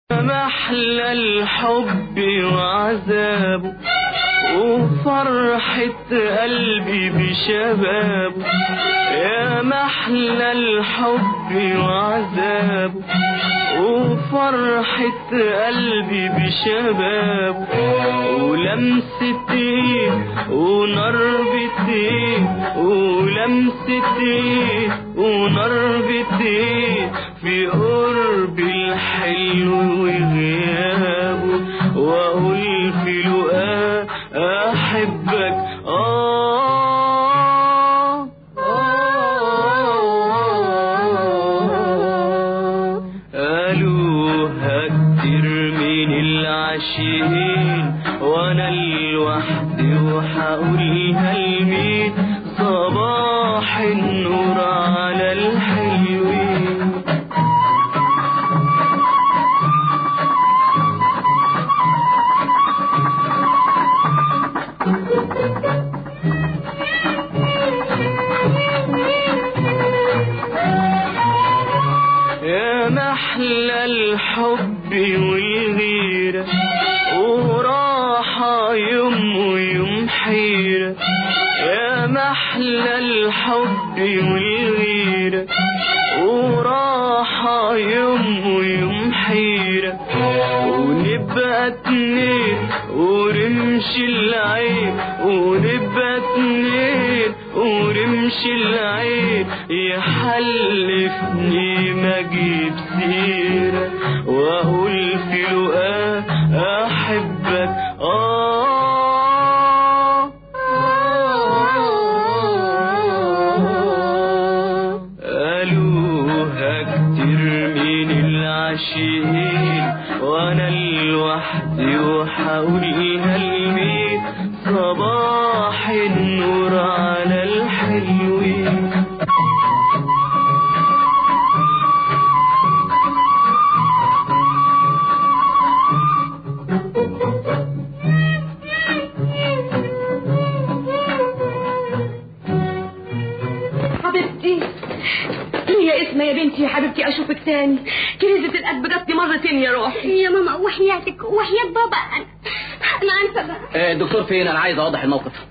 محلى الحب وعذابه وفرحة قلبي بشبابه، يا محلى الحب وعذابه وفرحة قلبي بشبابه، ولمسة ايد ونربة ايد ولمسة ايد ونربة ايد في قرب الحلو وغيابه، واقول في لقاه احبك قالوها كتير من العاشقين وانا لوحدي وحقولها لمين، صباح النور على الحلوين. يا محلى الحب والغيرة وراحة يوم ويوم حيرة، يا محلى الحب والغيرة وراحة يوم ويوم حيرة، ونبقى اتنين ورمش العين ونبقى اتنين ورمش العين يحلفني ما اجيب سيرة، واقول في لقاه احبك قالوها كتير من العاشقين وانا لوحدي وحقولها لمين، صباح النور على الحلوين. حبيبتي يا اسماء يا بنتي يا حبيبتي، اشوفك تاني. كريزة القلب جاتني مرتين يا روحي. يا ماما وحياتك وحياة بابا انا انسى بقى. الدكتور فين؟ انا عايز اوضح الموقف.